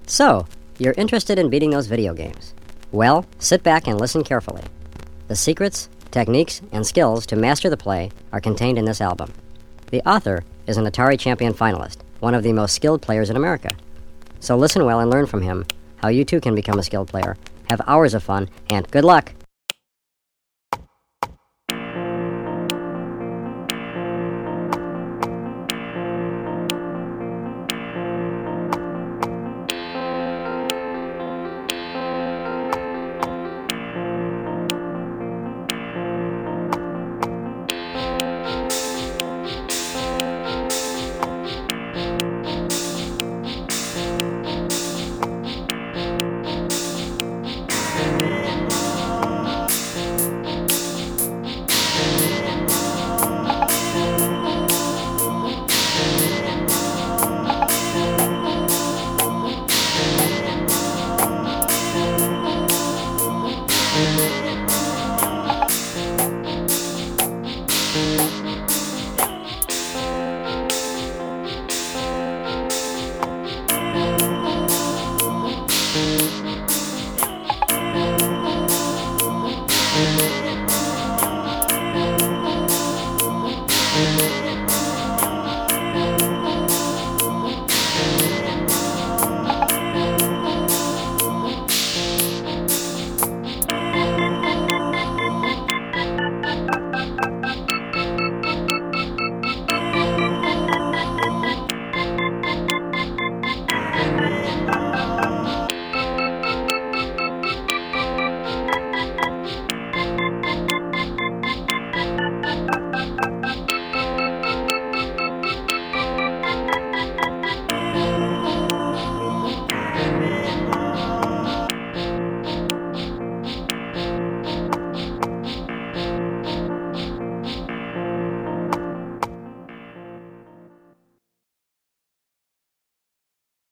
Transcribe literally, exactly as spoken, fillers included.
So, you're interested in beating those video games. Well, sit back and listen carefully. The secrets, techniques, and skills to master the play are contained in this album. The author is an Atari Champion finalist, one of the most skilled players in America. So listen well and learn from him how you too can become a skilled player, have hours of fun, and good luck!